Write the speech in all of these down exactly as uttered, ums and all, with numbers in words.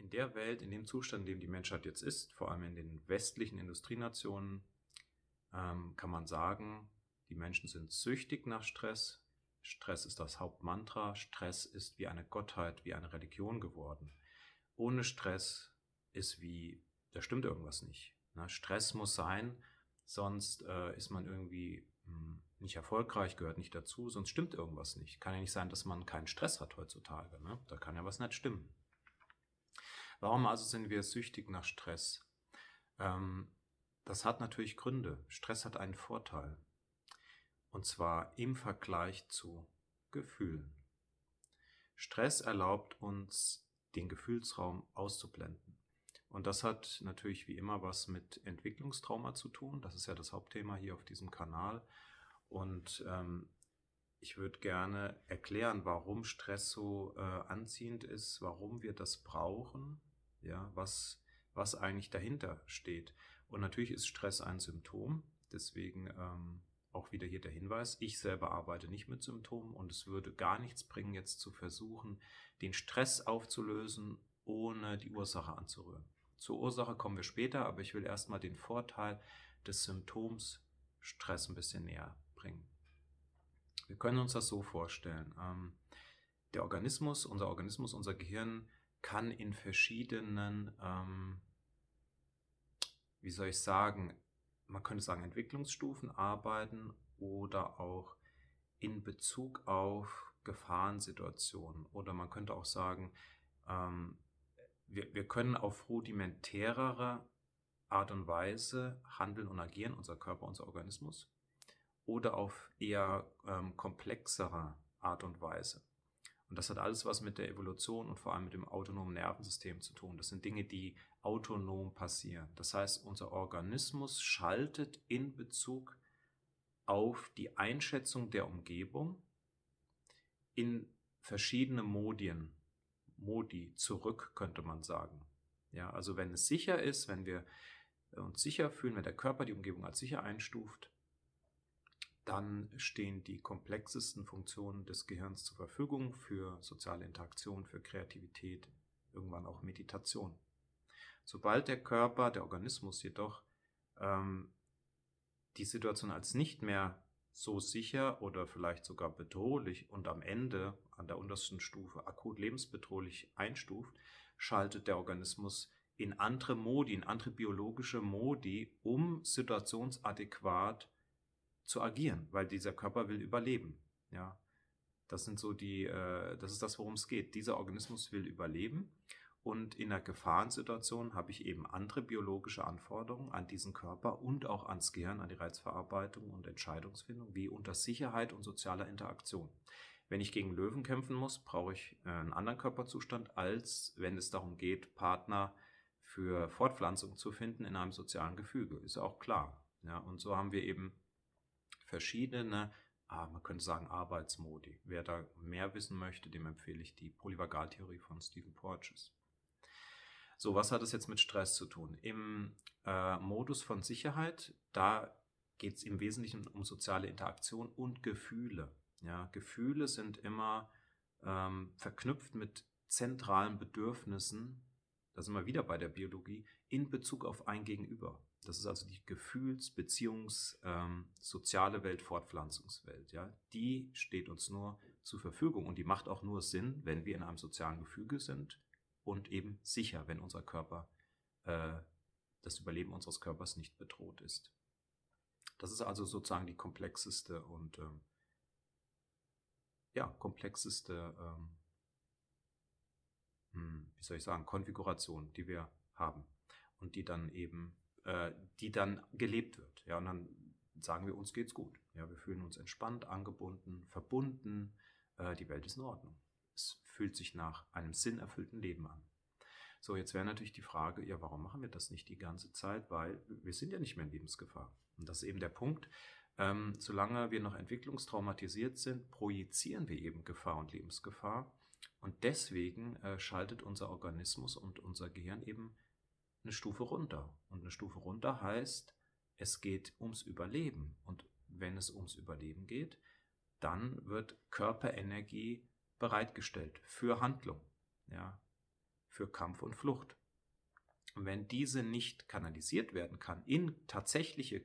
in der Welt, in dem Zustand, in dem die Menschheit jetzt ist, vor allem in den westlichen Industrienationen, ähm, kann man sagen, die Menschen sind süchtig nach Stress. Stress ist das Hauptmantra. Stress ist wie eine Gottheit, wie eine Religion geworden. Ohne Stress ist wie, da stimmt irgendwas nicht. Ne? Stress muss sein, sonst äh, ist man irgendwie mh, nicht erfolgreich, gehört nicht dazu, sonst stimmt irgendwas nicht. Kann ja nicht sein, dass man keinen Stress hat heutzutage. Ne? Da kann ja was nicht stimmen. Warum also sind wir süchtig nach Stress? Ähm, das hat natürlich Gründe. Stress hat einen Vorteil. Und zwar im Vergleich zu Gefühlen. Stress erlaubt uns, den Gefühlsraum auszublenden. Und das hat natürlich wie immer was mit Entwicklungstrauma zu tun. Das ist ja das Hauptthema hier auf diesem Kanal. Und ähm, ich würde gerne erklären, warum Stress so äh, anziehend ist, warum wir das brauchen, ja, was, was eigentlich dahinter steht. Und natürlich ist Stress ein Symptom, deswegen ähm, auch wieder hier der Hinweis, ich selber arbeite nicht mit Symptomen und es würde gar nichts bringen, jetzt zu versuchen, den Stress aufzulösen, ohne die Ursache anzurühren. Zur Ursache kommen wir später, aber ich will erstmal den Vorteil des Symptoms Stress ein bisschen näher bringen. Wir können uns das so vorstellen. Ähm, der Organismus, unser Organismus, unser Gehirn kann in verschiedenen, ähm, wie soll ich sagen, man könnte sagen Entwicklungsstufen arbeiten oder auch in Bezug auf Gefahrensituationen. Oder man könnte auch sagen, ähm, wir, wir können auf rudimentärere Art und Weise handeln und agieren, unser Körper, unser Organismus, oder auf eher ähm, komplexere Art und Weise. Und das hat alles was mit der Evolution und vor allem mit dem autonomen Nervensystem zu tun. Das sind Dinge, die autonom passieren. Das heißt, unser Organismus schaltet in Bezug auf die Einschätzung der Umgebung in verschiedene Modien, Modi zurück, könnte man sagen. Ja, also wenn es sicher ist, wenn wir uns sicher fühlen, wenn der Körper die Umgebung als sicher einstuft, dann stehen die komplexesten Funktionen des Gehirns zur Verfügung für soziale Interaktion, für Kreativität, irgendwann auch Meditation. Sobald der Körper, der Organismus jedoch ähm, die Situation als nicht mehr so sicher oder vielleicht sogar bedrohlich und am Ende an der untersten Stufe akut lebensbedrohlich einstuft, schaltet der Organismus in andere Modi, in andere biologische Modi, um situationsadäquat zu agieren, weil dieser Körper will überleben. Ja, das sind so die, äh, das ist das, worum es geht. Dieser Organismus will überleben und in einer Gefahrensituation habe ich eben andere biologische Anforderungen an diesen Körper und auch ans Gehirn, an die Reizverarbeitung und Entscheidungsfindung, wie unter Sicherheit und sozialer Interaktion. Wenn ich gegen Löwen kämpfen muss, brauche ich einen anderen Körperzustand, als wenn es darum geht, Partner für Fortpflanzung zu finden in einem sozialen Gefüge. Ist auch klar. Ja, und so haben wir eben verschiedene, ah, man könnte sagen Arbeitsmodi. Wer da mehr wissen möchte, dem empfehle ich die Polyvagaltheorie von Stephen Porges. So, was hat es jetzt mit Stress zu tun? Im äh, Modus von Sicherheit, da geht es im Wesentlichen um soziale Interaktion und Gefühle. Ja, Gefühle sind immer ähm, verknüpft mit zentralen Bedürfnissen, da sind wir wieder bei der Biologie, in Bezug auf ein Gegenüber. Das ist also die Gefühls-, Beziehungs-, ähm, soziale Welt, Fortpflanzungswelt. Ja? Die steht uns nur zur Verfügung und die macht auch nur Sinn, wenn wir in einem sozialen Gefüge sind und eben sicher, wenn unser Körper, äh, das Überleben unseres Körpers nicht bedroht ist. Das ist also sozusagen die komplexeste und ähm, ja, komplexeste, ähm, hm, wie soll ich sagen, Konfiguration, die wir haben und die dann eben die dann gelebt wird. Ja, und dann sagen wir, uns geht's gut. Ja, wir fühlen uns entspannt, angebunden, verbunden. Äh, die Welt ist in Ordnung. Es fühlt sich nach einem sinnerfüllten Leben an. So, jetzt wäre natürlich die Frage, ja, warum machen wir das nicht die ganze Zeit? Weil wir sind ja nicht mehr in Lebensgefahr. Und das ist eben der Punkt. Ähm, solange wir noch entwicklungstraumatisiert sind, projizieren wir eben Gefahr und Lebensgefahr. Und deswegen äh, schaltet unser Organismus und unser Gehirn eben eine Stufe runter. Und eine Stufe runter heißt, es geht ums Überleben. Und wenn es ums Überleben geht, dann wird Körperenergie bereitgestellt für Handlung. Ja. für Kampf und Flucht. Und wenn diese nicht kanalisiert werden kann in tatsächliche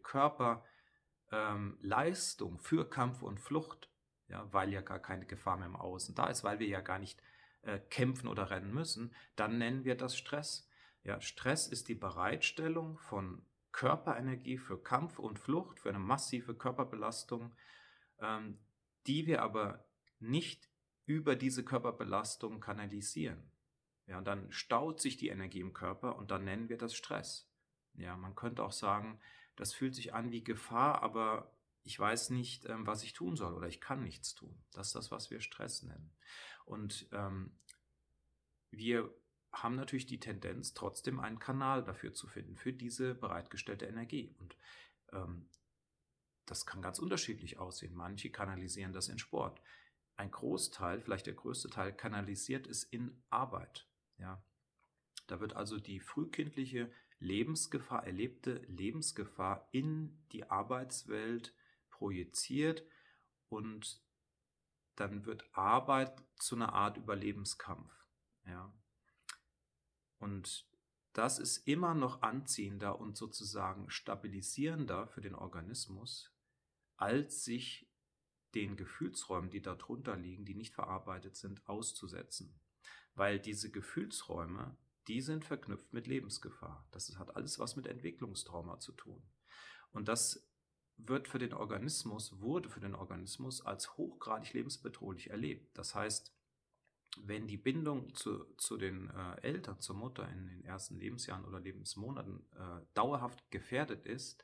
Körperleistung ähm, für Kampf und Flucht, ja, weil ja gar keine Gefahr mehr im Außen da ist, weil wir ja gar nicht äh, kämpfen oder rennen müssen, dann nennen wir das Stress. Ja, Stress ist die Bereitstellung von Körperenergie für Kampf und Flucht, für eine massive Körperbelastung, ähm, die wir aber nicht über diese Körperbelastung kanalisieren. Ja, und dann staut sich die Energie im Körper und dann nennen wir das Stress. Ja, man könnte auch sagen, das fühlt sich an wie Gefahr, aber ich weiß nicht, ähm, was ich tun soll oder ich kann nichts tun. Das ist das, was wir Stress nennen. Und ähm, wir haben natürlich die Tendenz, trotzdem einen Kanal dafür zu finden, für diese bereitgestellte Energie. Und ähm, das kann ganz unterschiedlich aussehen. Manche kanalisieren das in Sport. Ein Großteil, vielleicht der größte Teil, kanalisiert es in Arbeit. Ja, da wird also die frühkindliche Lebensgefahr, erlebte Lebensgefahr in die Arbeitswelt projiziert und dann wird Arbeit zu einer Art Überlebenskampf. Ja. Und das ist immer noch anziehender und sozusagen stabilisierender für den Organismus, als sich den Gefühlsräumen, die darunter liegen, die nicht verarbeitet sind, auszusetzen. Weil diese Gefühlsräume, die sind verknüpft mit Lebensgefahr. Das hat alles was mit Entwicklungstrauma zu tun. Und das wird für den Organismus, wurde für den Organismus als hochgradig lebensbedrohlich erlebt. Das heißt, wenn die Bindung zu, zu den äh, Eltern, zur Mutter in den ersten Lebensjahren oder Lebensmonaten äh, dauerhaft gefährdet ist,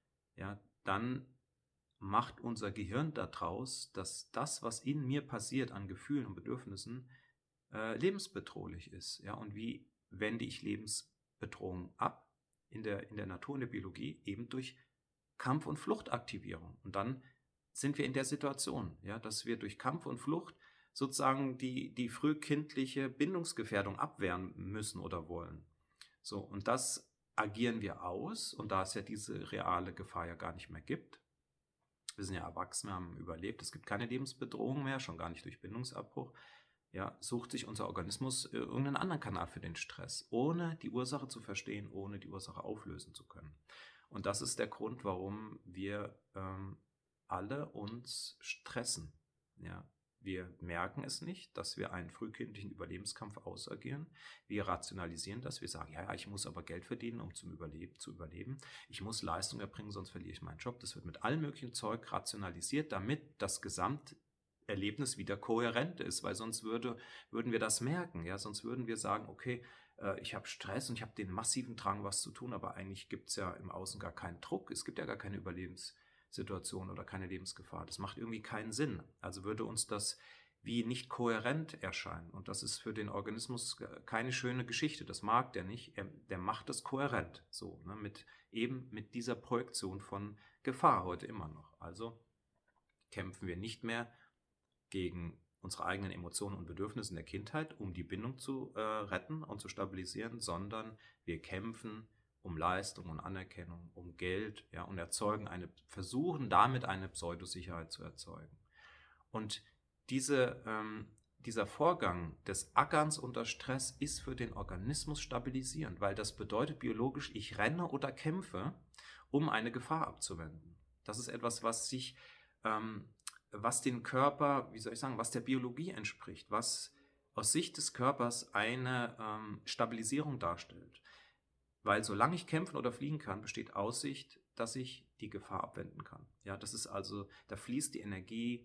ja, dann macht unser Gehirn daraus, dass das, was in mir passiert an Gefühlen und Bedürfnissen, äh, lebensbedrohlich ist. Ja? Und wie wende ich Lebensbedrohung ab in der, in der Natur, in der Biologie? Eben durch Kampf- und Fluchtaktivierung. Und dann sind wir in der Situation, ja, dass wir durch Kampf und Flucht sozusagen die, die frühkindliche Bindungsgefährdung abwehren müssen oder wollen. So, und das agieren wir aus, und da es ja diese reale Gefahr ja gar nicht mehr gibt, wir sind ja erwachsen, wir haben überlebt, es gibt keine Lebensbedrohung mehr, schon gar nicht durch Bindungsabbruch, ja, sucht sich unser Organismus äh, irgendeinen anderen Kanal für den Stress, ohne die Ursache zu verstehen, ohne die Ursache auflösen zu können. Und das ist der Grund, warum wir ähm, alle uns stressen. Ja, wir merken es nicht, dass wir einen frühkindlichen Überlebenskampf ausagieren. Wir rationalisieren das. Wir sagen, ja, ja, ich muss aber Geld verdienen, um zum Überleben, zu überleben. Ich muss Leistung erbringen, sonst verliere ich meinen Job. Das wird mit allem möglichen Zeug rationalisiert, damit das Gesamterlebnis wieder kohärent ist, weil sonst würde, würden wir das merken. Ja? Sonst würden wir sagen, okay, äh, ich habe Stress und ich habe den massiven Drang, was zu tun, aber eigentlich gibt es ja im Außen gar keinen Druck. Es gibt ja gar keine Überlebens Situation oder keine Lebensgefahr. Das macht irgendwie keinen Sinn. Also würde uns das wie nicht kohärent erscheinen. Und das ist für den Organismus keine schöne Geschichte. Das mag der nicht. Er, der macht das kohärent. So, ne, mit eben mit dieser Projektion von Gefahr heute immer noch. Also kämpfen wir nicht mehr gegen unsere eigenen Emotionen und Bedürfnisse in der Kindheit, um die Bindung zu äh, retten und zu stabilisieren, sondern wir kämpfen um Leistung und Anerkennung, um Geld, ja, und erzeugen eine, versuchen damit eine Pseudosicherheit zu erzeugen. Und diese, ähm, dieser Vorgang des Ackerns unter Stress ist für den Organismus stabilisierend, weil das bedeutet biologisch, ich renne oder kämpfe, um eine Gefahr abzuwenden. Das ist etwas, was sich, ähm, was den Körper, wie soll ich sagen, was der Biologie entspricht, was aus Sicht des Körpers eine ähm, Stabilisierung darstellt. Weil solange ich kämpfen oder fliehen kann, besteht Aussicht, dass ich die Gefahr abwenden kann. Ja, das ist also, da fließt die Energie,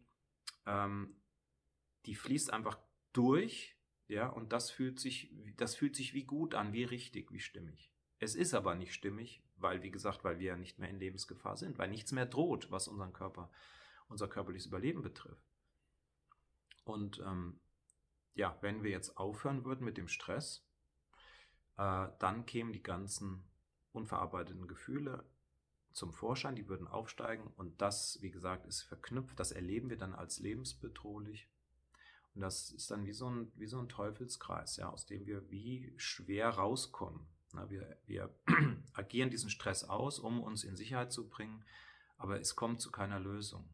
ähm, die fließt einfach durch, ja, und das fühlt sich, das fühlt sich wie gut an, wie richtig, wie stimmig. Es ist aber nicht stimmig, weil, wie gesagt, weil wir ja nicht mehr in Lebensgefahr sind, weil nichts mehr droht, was unseren Körper, unser körperliches Überleben betrifft. Und ähm, ja, wenn wir jetzt aufhören würden mit dem Stress, äh, dann kämen die ganzen unverarbeiteten Gefühle zum Vorschein, die würden aufsteigen und das, wie gesagt, ist verknüpft, das erleben wir dann als lebensbedrohlich und das ist dann wie so ein, wie so ein Teufelskreis, ja, aus dem wir wie schwer rauskommen. Na, wir, wir agieren diesen Stress aus, um uns in Sicherheit zu bringen, aber es kommt zu keiner Lösung.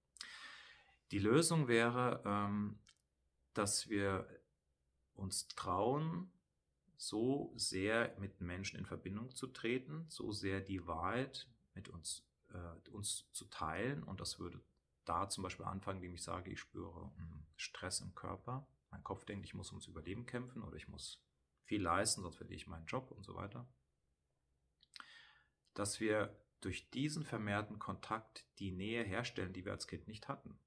Die Lösung wäre, ähm, dass wir uns trauen, so sehr mit Menschen in Verbindung zu treten, so sehr die Wahrheit mit uns, äh, uns zu teilen. Und das würde da zum Beispiel anfangen, indem ich sage, ich spüre mh, Stress im Körper. Mein Kopf denkt, ich muss ums Überleben kämpfen oder ich muss viel leisten, sonst verliere ich meinen Job und so weiter. Dass wir durch diesen vermehrten Kontakt die Nähe herstellen, die wir als Kind nicht hatten.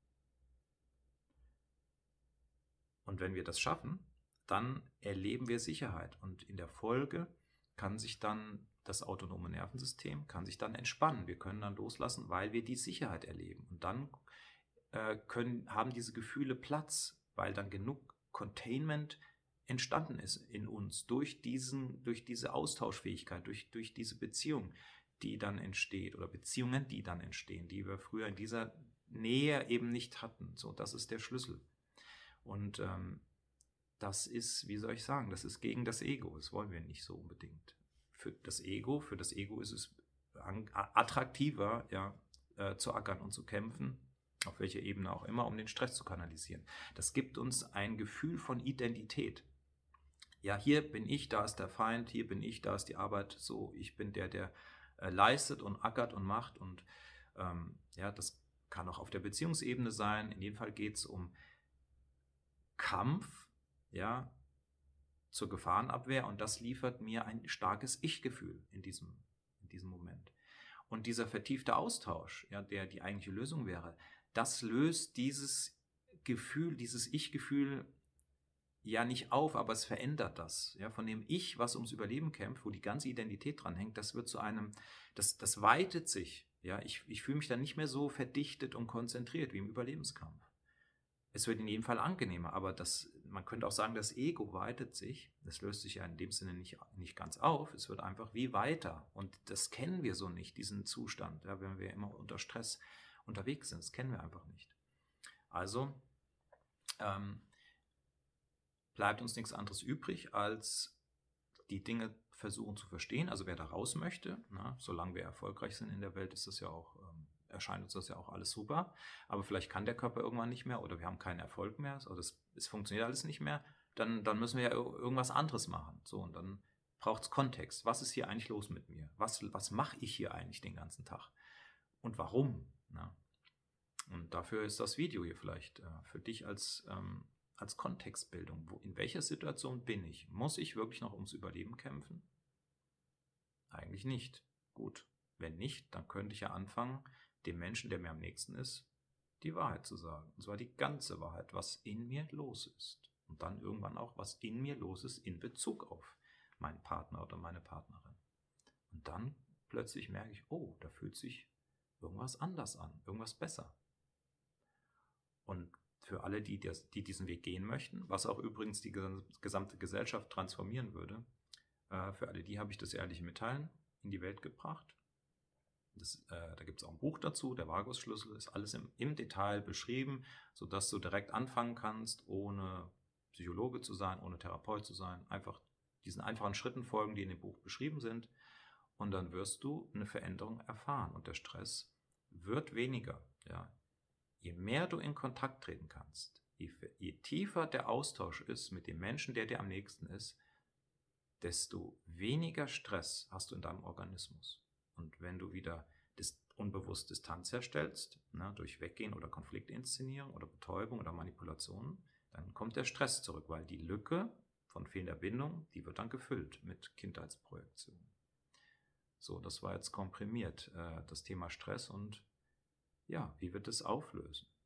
Und wenn wir das schaffen, dann erleben wir Sicherheit. Und in der Folge kann sich dann das autonome Nervensystem kann sich dann entspannen. Wir können dann loslassen, weil wir die Sicherheit erleben. Und dann äh, können, haben diese Gefühle Platz, weil dann genug Containment entstanden ist in uns durch, diesen, durch diese Austauschfähigkeit, durch, durch diese Beziehung, die dann entsteht oder Beziehungen, die dann entstehen, die wir früher in dieser Nähe eben nicht hatten. So, das ist der Schlüssel. Und ähm, das ist, wie soll ich sagen, das ist gegen das Ego. Das wollen wir nicht so unbedingt. Für das Ego, für das Ego ist es attraktiver, ja, äh, zu ackern und zu kämpfen, auf welcher Ebene auch immer, um den Stress zu kanalisieren. Das gibt uns ein Gefühl von Identität. Ja, hier bin ich, da ist der Feind, hier bin ich, da ist die Arbeit, so, ich bin der, der äh, leistet und ackert und macht. Und ähm, ja, das kann auch auf der Beziehungsebene sein. In dem Fall geht es um Kampf, ja, zur Gefahrenabwehr, und das liefert mir ein starkes Ich-Gefühl in diesem, in diesem Moment. Und dieser vertiefte Austausch, ja, der die eigentliche Lösung wäre, das löst dieses Gefühl, dieses Ich-Gefühl ja nicht auf, aber es verändert das. Ja, von dem Ich, was ums Überleben kämpft, wo die ganze Identität dran hängt, das wird zu einem, das, das weitet sich. Ja, ich, ich fühle mich dann nicht mehr so verdichtet und konzentriert wie im Überlebenskampf. Es wird in jedem Fall angenehmer, aber das, man könnte auch sagen, das Ego weitet sich. Das löst sich ja in dem Sinne nicht, nicht ganz auf. Es wird einfach wie weiter. Und das kennen wir so nicht, diesen Zustand, ja, wenn wir immer unter Stress unterwegs sind. Das kennen wir einfach nicht. Also ähm, bleibt uns nichts anderes übrig, als die Dinge versuchen zu verstehen. Also wer da raus möchte, na, solange wir erfolgreich sind in der Welt, ist das ja auch... Ähm, erscheint uns das ja auch alles super, aber vielleicht kann der Körper irgendwann nicht mehr oder wir haben keinen Erfolg mehr, oder es, es funktioniert alles nicht mehr, dann, dann müssen wir ja irgendwas anderes machen. So, und dann braucht es Kontext. Was ist hier eigentlich los mit mir? Was, was mache ich hier eigentlich den ganzen Tag? Und warum? Na? Und dafür ist das Video hier vielleicht äh, für dich als, ähm, als Kontextbildung. Wo, in welcher Situation bin ich? Muss ich wirklich noch ums Überleben kämpfen? Eigentlich nicht. Gut. Wenn nicht, dann könnte ich ja anfangen, dem Menschen, der mir am nächsten ist, die Wahrheit zu sagen. Und zwar die ganze Wahrheit, was in mir los ist. Und dann irgendwann auch, was in mir los ist in Bezug auf meinen Partner oder meine Partnerin. Und dann plötzlich merke ich, oh, da fühlt sich irgendwas anders an, irgendwas besser. Und für alle, die, das, die diesen Weg gehen möchten, was auch übrigens die gesamte Gesellschaft transformieren würde, äh, für alle die habe ich das ehrliche Mitteilen in die Welt gebracht. Das, äh, da gibt es auch ein Buch dazu, der Vagusschlüssel, ist alles im, im Detail beschrieben, sodass du direkt anfangen kannst, ohne Psychologe zu sein, ohne Therapeut zu sein, einfach diesen einfachen Schritten folgen, die in dem Buch beschrieben sind, und dann wirst du eine Veränderung erfahren und der Stress wird weniger. Ja. Je mehr du in Kontakt treten kannst, je, je tiefer der Austausch ist mit dem Menschen, der dir am nächsten ist, desto weniger Stress hast du in deinem Organismus. Und wenn du wieder dis- unbewusst Distanz herstellst, ne, durch Weggehen oder Konfliktinszenierung oder Betäubung oder Manipulation, dann kommt der Stress zurück, weil die Lücke von fehlender Bindung, die wird dann gefüllt mit Kindheitsprojektionen. So, das war jetzt komprimiert, äh, das Thema Stress und ja, wie wird es auflösen?